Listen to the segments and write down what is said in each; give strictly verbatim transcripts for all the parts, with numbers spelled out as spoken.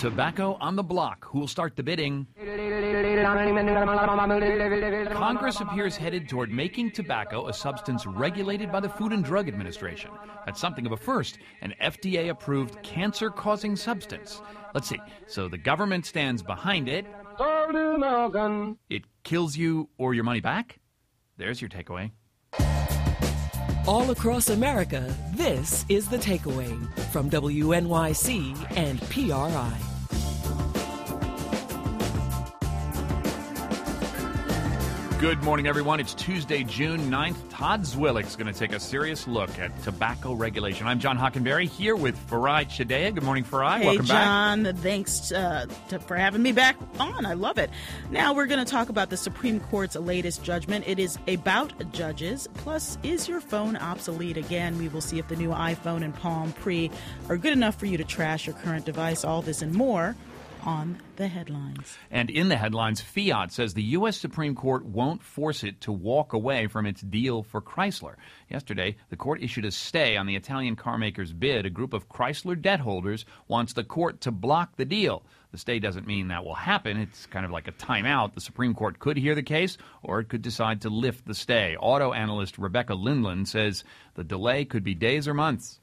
Tobacco on the block. Who'll start the bidding? Congress appears headed toward making tobacco a substance regulated by the Food and Drug Administration. That's something of a first, an F D A-approved cancer-causing substance. Let's see. So the government stands behind it. It kills you or your money back? There's your takeaway. All across America, this is The Takeaway from W N Y C and P R I. Good morning, everyone. It's Tuesday, June ninth. Todd Zwillick's going to take a serious look at tobacco regulation. I'm John Hockenberry here with Farai Chideya. Good morning, Farai. Hey, Welcome John. back. Thanks uh, to, for having me back on. I love it. Now we're going to talk about the Supreme Court's latest judgment. It is about judges. Plus, is your phone obsolete again? We will see if the new iPhone and Palm Pre are good enough for you to trash your current device. All this and more on the headlines. And in the headlines, Fiat says the U S. Supreme Court won't force it to walk away from its deal for Chrysler. Yesterday, the court issued a stay on the Italian carmaker's bid. A group of Chrysler debt holders wants the court to block the deal. The stay doesn't mean that will happen. It's kind of like a timeout. The Supreme Court could hear the case, or it could decide to lift the stay. Auto analyst Rebecca Lindland says the delay could be days or months.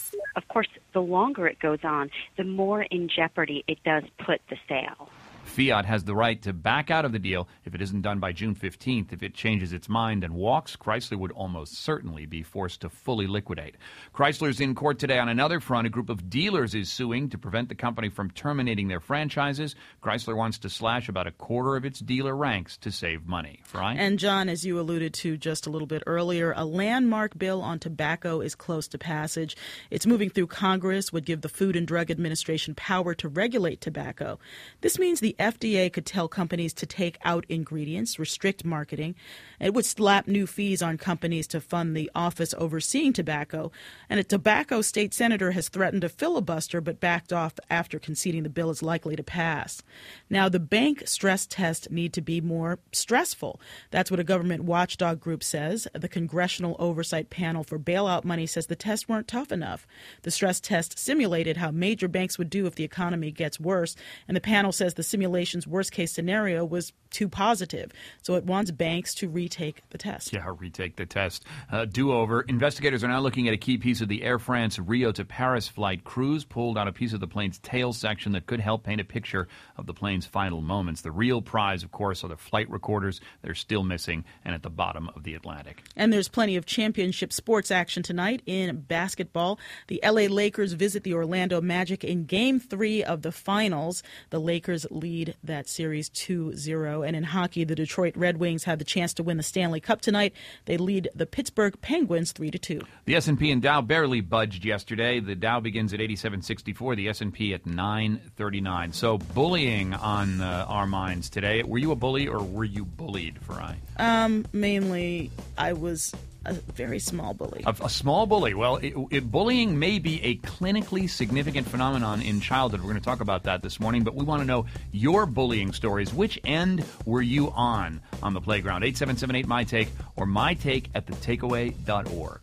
Of course, the longer it goes on, the more in jeopardy it does put the sale. Fiat has the right to back out of the deal if it isn't done by June fifteenth. If it changes its mind and walks, Chrysler would almost certainly be forced to fully liquidate. Chrysler's in court today on another front. A group of dealers is suing to prevent the company from terminating their franchises. Chrysler wants to slash about a quarter of its dealer ranks to save money. Right? And, John, as you alluded to just a little bit earlier, a landmark bill on tobacco is close to passage. It's moving through Congress, would give the Food and Drug Administration power to regulate tobacco. This means the F D A could tell companies to take out ingredients, restrict marketing. It would slap new fees on companies to fund the office overseeing tobacco. And a tobacco state senator has threatened to filibuster but backed off after conceding the bill is likely to pass. Now, the bank stress tests need to be more stressful. That's what a government watchdog group says. The Congressional Oversight Panel for Bailout Money says the tests weren't tough enough. The stress test simulated how major banks would do if the economy gets worse, and the panel says the simulation's worst-case scenario was too positive, so it wants banks to retake the test. Yeah, retake the test. Uh, do-over. Investigators are now looking at a key piece of the Air France Rio to Paris flight. Crews pulled out a piece of the plane's tail section that could help paint a picture of the plane's final moments. The real prize, of course, are the flight recorders. They're still missing and at the bottom of the Atlantic. And there's plenty of championship sports action tonight in basketball. The L A Lakers visit the Orlando Magic in Game three of the finals. The Lakers lead that series two zero. And in hockey, the Detroit Red Wings have the chance to win the Stanley Cup tonight. They lead the Pittsburgh Penguins three to two. The S and P and Dow barely budged yesterday. The Dow begins at eighty-seven sixty-four, the S and P at nine thirty-nine. So bullying on uh, our minds today. Were you a bully or were you bullied, Farai? Um, mainly, I was a very small bully. A, a small bully. Well, it, it, bullying may be a clinically significant phenomenon in childhood. We're going to talk about that this morning, but we want to know your bullying stories. Which end were you on on the playground? eight seven seven eight, M Y TAKE or my take at the takeaway dot org.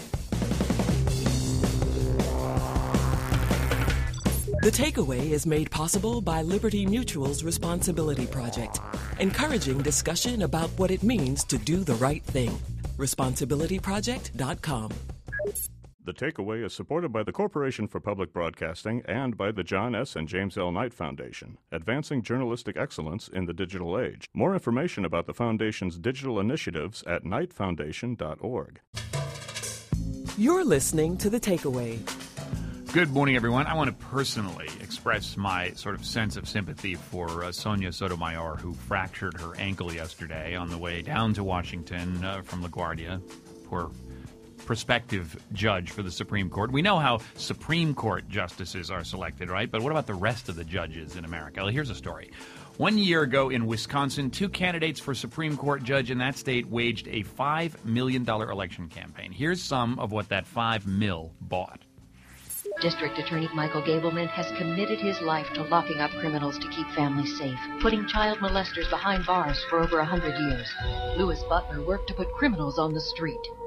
The Takeaway is made possible by Liberty Mutual's Responsibility Project, encouraging discussion about what it means to do the right thing. responsibility project dot com. The Takeaway is supported by the Corporation for Public Broadcasting and by the John S. and James L. Knight Foundation, advancing journalistic excellence in the digital age. More information about the Foundation's digital initiatives at knight foundation dot org. You're listening to The Takeaway. Good morning, everyone. I want to personally express my sort of sense of sympathy for uh, Sonia Sotomayor, who fractured her ankle yesterday on the way down to Washington uh, from LaGuardia. Poor prospective judge for the Supreme Court. We know how Supreme Court justices are selected, right? But what about the rest of the judges in America? Well, here's a story. One year ago in Wisconsin, two candidates for Supreme Court judge in that state waged a five million dollars election campaign. Here's some of what that five mil bought. District Attorney Michael Gableman has committed his life to locking up criminals to keep families safe, putting child molesters behind bars for over a hundred years. Louis Butler worked to put criminals on the street.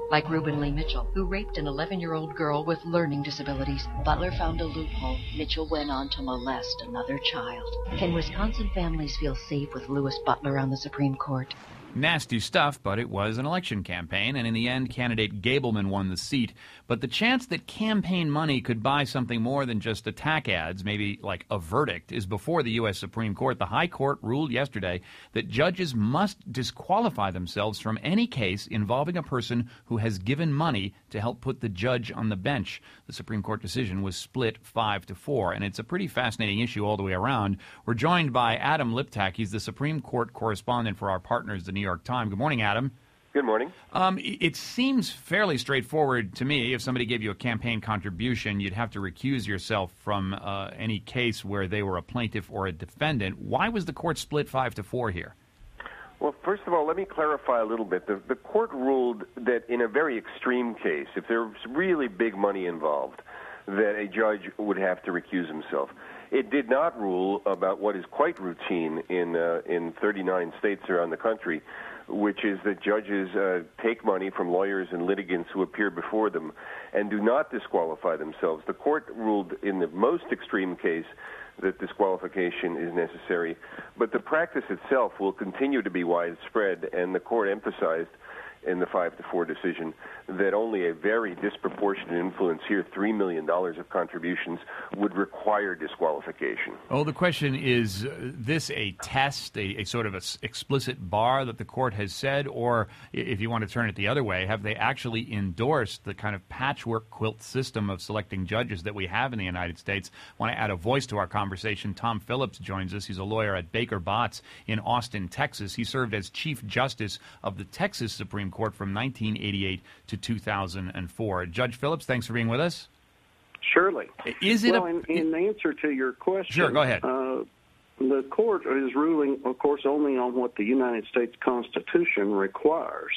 Like Reuben Lee Mitchell, who raped an eleven-year-old girl with learning disabilities. Butler found a loophole. Mitchell went on to molest another child. Can Wisconsin families feel safe with Louis Butler on the Supreme Court? Nasty stuff, but it was an election campaign, and in the end, candidate Gableman won the seat. But the chance that campaign money could buy something more than just attack ads, maybe like a verdict, is before the U S Supreme Court. The High Court ruled yesterday that judges must disqualify themselves from any case involving a person who has given money to help put the judge on the bench. The Supreme Court decision was split five to four, and it's a pretty fascinating issue all the way around. We're joined by Adam Liptak. He's the Supreme Court correspondent for our partners, the New York Times. Good morning, Adam. Good morning. Um, it seems fairly straightforward to me. If somebody gave you a campaign contribution, you'd have to recuse yourself from uh, any case where they were a plaintiff or a defendant. Why was the court split five to four here? Well, first of all, let me clarify a little bit. The, the court ruled that in a very extreme case, if there's really big money involved, that a judge would have to recuse himself. It did not rule about what is quite routine in uh, in thirty-nine states around the country, which is that judges uh, take money from lawyers and litigants who appear before them and do not disqualify themselves. The court ruled in the most extreme case that disqualification is necessary, but the practice itself will continue to be widespread, and the court emphasized in the five to four decision that only a very disproportionate influence here, three million dollars of contributions, would require disqualification. Oh, the question is, uh, this a test, a, a sort of a s- explicit bar that the court has said, or if you want to turn it the other way, have they actually endorsed the kind of patchwork quilt system of selecting judges that we have in the United States? I want to add a voice to our conversation. Tom Phillips joins us. He's a lawyer at Baker Botts in Austin, Texas. He served as Chief Justice of the Texas Supreme Court from nineteen eighty-eight to two thousand four. Judge Phillips, thanks for being with us. Surely. Is it well, a, in, in answer to your question, sure, go ahead. Uh, the court is ruling, of course, only on what the United States Constitution requires.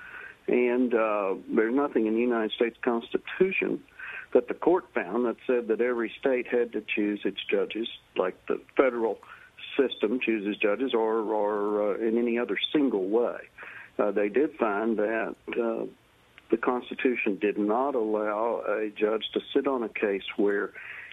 And uh, there's nothing in the United States Constitution that the court found that said that every state had to choose its judges, like the federal system chooses judges, or, or uh, in any other single way. Uh, they did find that uh, the Constitution did not allow a judge to sit on a case where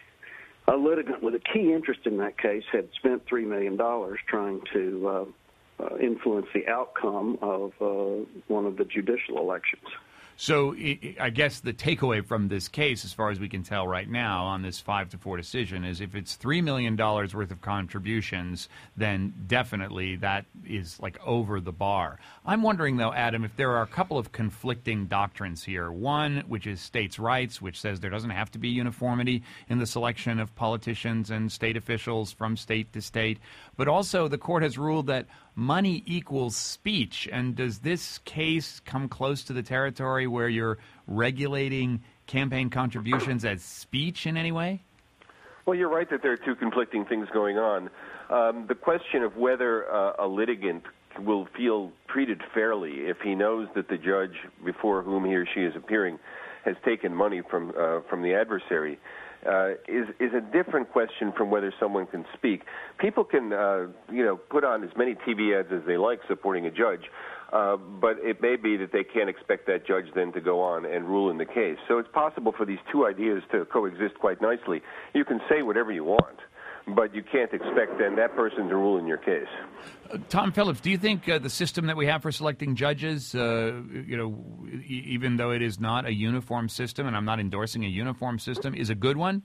a litigant with a key interest in that case had spent three million dollars trying to uh, uh, influence the outcome of uh, one of the judicial elections. So I guess the takeaway from this case, as far as we can tell right now on this five to four decision, is if it's three million dollars worth of contributions, then definitely that is like over the bar. I'm wondering, though, Adam, if there are a couple of conflicting doctrines here. One, which is states' rights, which says there doesn't have to be uniformity in the selection of politicians and state officials from state to state. But also the court has ruled that money equals speech. And does this case come close to the territory where you're regulating campaign contributions as speech in any way? Well, you're right that there are two conflicting things going on. Um, the question of whether uh, a litigant will feel treated fairly if he knows that the judge before whom he or she is appearing has taken money from uh, from the adversary uh, is is a different question from whether someone can speak. People can uh, you know put on as many T V ads as they like supporting a judge, uh, but it may be that they can't expect that judge then to go on and rule in the case. So it's possible for these two ideas to coexist quite nicely. You can say whatever you want, but you can't expect then that person to rule in your case. Uh, Tom Phillips, do you think uh, the system that we have for selecting judges, uh, you know, e- even though it is not a uniform system, and I'm not endorsing a uniform system, is a good one?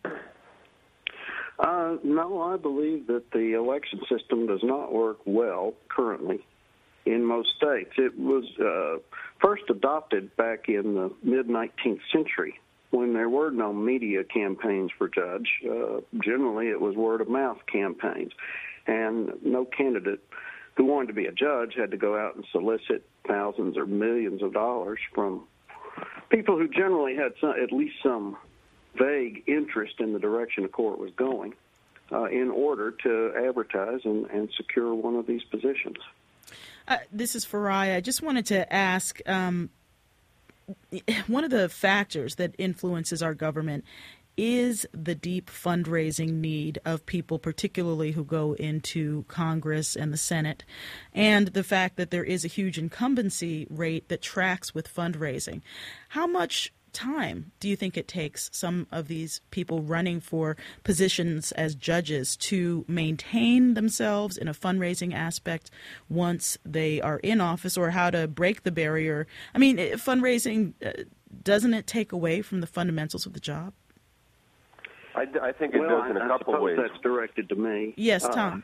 Uh, no, I believe that the election system does not work well currently in most states. It was uh, first adopted back in the mid-nineteenth century, when there were no media campaigns for judge. Uh, generally, it was word-of-mouth campaigns, and no candidate who wanted to be a judge had to go out and solicit thousands or millions of dollars from people who generally had some, at least some vague interest in the direction the court was going uh, in order to advertise and, and secure one of these positions. Uh, this is Farai. I just wanted to ask, um, one of the factors that influences our government is the deep fundraising need of people, particularly who go into Congress and the Senate, and the fact that there is a huge incumbency rate that tracks with fundraising. How much time do you think it takes some of these people running for positions as judges to maintain themselves in a fundraising aspect once they are in office, or how to break the barrier? I mean, fundraising, uh, doesn't it take away from the fundamentals of the job? I, I think it well, does in I, a couple I suppose ways. That's directed to me. Yes, Tom.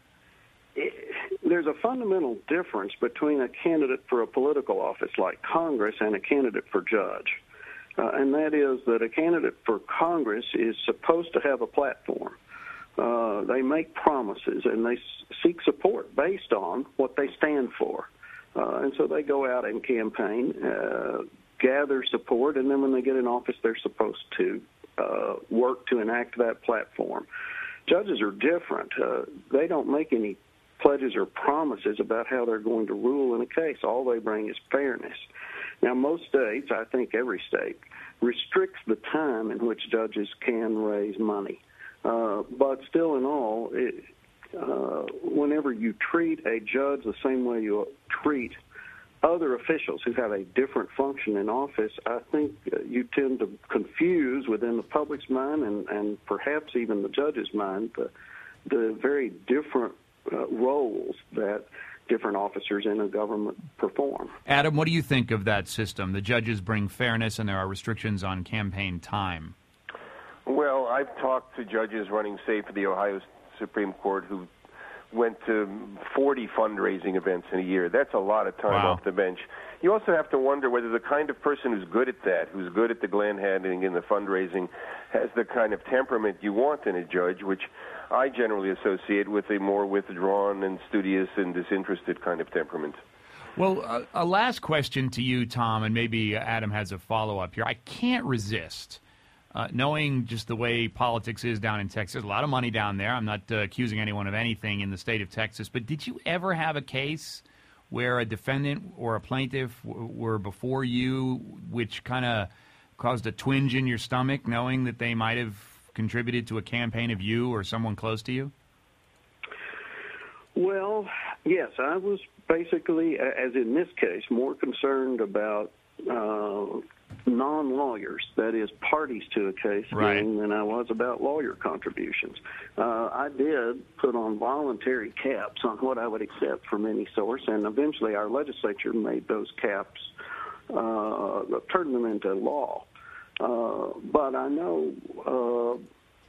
Uh, it, there's a fundamental difference between a candidate for a political office like Congress and a candidate for judge. Uh, and that is that a candidate for Congress is supposed to have a platform. Uh, they make promises and they s- seek support based on what they stand for. Uh, and so they go out and campaign, uh, gather support, and then when they get in office, they're supposed to uh, work to enact that platform. Judges are different. Uh, they don't make any pledges or promises about how they're going to rule in a case. All they bring is fairness. Now, most states, I think every state, restricts the time in which judges can raise money. Uh, but still in all, it, uh, whenever you treat a judge the same way you treat other officials who have a different function in office, I think uh, you tend to confuse within the public's mind and, and perhaps even the judge's mind the, the very different uh, roles that different officers in a government perform. Adam, what do you think of that system? The judges bring fairness and there are restrictions on campaign time. Well, I've talked to judges running, say, for the Ohio Supreme Court who went to forty fundraising events in a year. That's a lot of time Wow. off the bench. You also have to wonder whether the kind of person who's good at that, who's good at the gland handling and the fundraising, has the kind of temperament you want in a judge, which I generally associate with a more withdrawn and studious and disinterested kind of temperament. Well, uh, a last question to you, Tom, and maybe Adam has a follow-up here. I can't resist, uh, knowing just the way politics is down in Texas. There's a lot of money down there. I'm not uh, accusing anyone of anything in the state of Texas, but did you ever have a case where a defendant or a plaintiff w- were before you, which kind of caused a twinge in your stomach, knowing that they might have contributed to a campaign of you or someone close to you? Well, yes, I was basically, as in this case, more concerned about uh, non-lawyers, that is, parties to a case, Right. being than I was about lawyer contributions. Uh, I did put on voluntary caps on what I would accept from any source, and eventually our legislature made those caps, uh, turned them into law. Uh, but I know uh,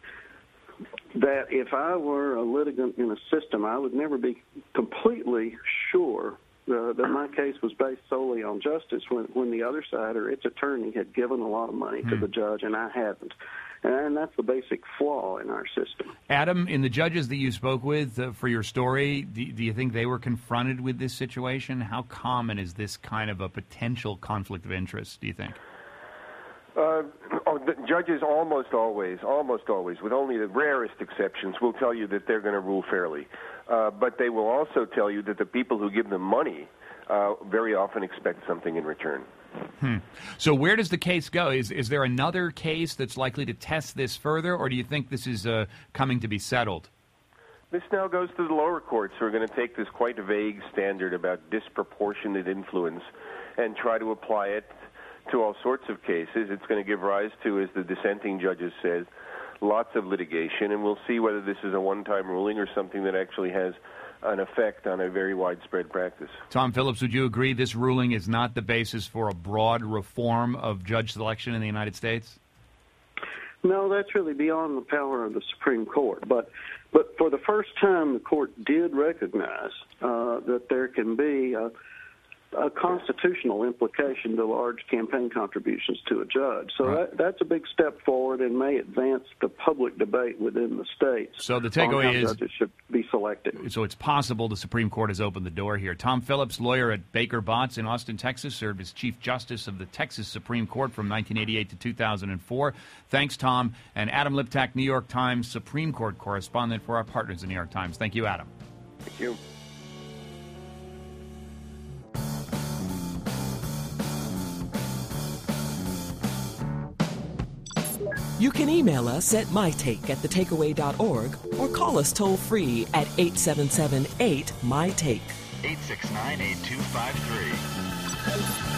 that if I were a litigant in a system, I would never be completely sure uh, that my case was based solely on justice when, when the other side or its attorney had given a lot of money Hmm. to the judge and I hadn't. And that's the basic flaw in our system. Adam, in the judges that you spoke with uh, for your story, do, do you think they were confronted with this situation? How common is this kind of a potential conflict of interest, do you think? Uh, oh, the judges almost always, almost always, with only the rarest exceptions, will tell you that they're going to rule fairly. Uh, but they will also tell you that the people who give them money uh, very often expect something in return. Hmm. So where does the case go? Is is there another case that's likely to test this further, or do you think this is uh, coming to be settled? This now goes to the lower courts, who are going to take this quite vague standard about disproportionate influence and try to apply it to all sorts of cases. It's going to give rise to, as the dissenting judges said, lots of litigation, and we'll see whether this is a one-time ruling or something that actually has an effect on a very widespread practice. Tom Phillips, would you agree this ruling is not the basis for a broad reform of judge selection in the United States? No, that's really beyond the power of the Supreme Court. But but for the first time, the court did recognize uh, that there can be a, a constitutional implication to large campaign contributions to a judge. So Right. that, that's a big step forward and may advance the public debate within the states. So the on takeaway how is- judges should be selected. So it's possible the Supreme Court has opened the door here. Tom Phillips, lawyer at Baker Botts in Austin, Texas, served as Chief Justice of the Texas Supreme Court from nineteen eighty-eight to two thousand four. Thanks, Tom. And Adam Liptak, New York Times Supreme Court correspondent for our partners in New York Times. Thank you, Adam. Thank you. You can email us at mytake at the takeaway dot org or call us toll-free at eight seven seven eight, M Y T A K E. eight six nine, eight two five three.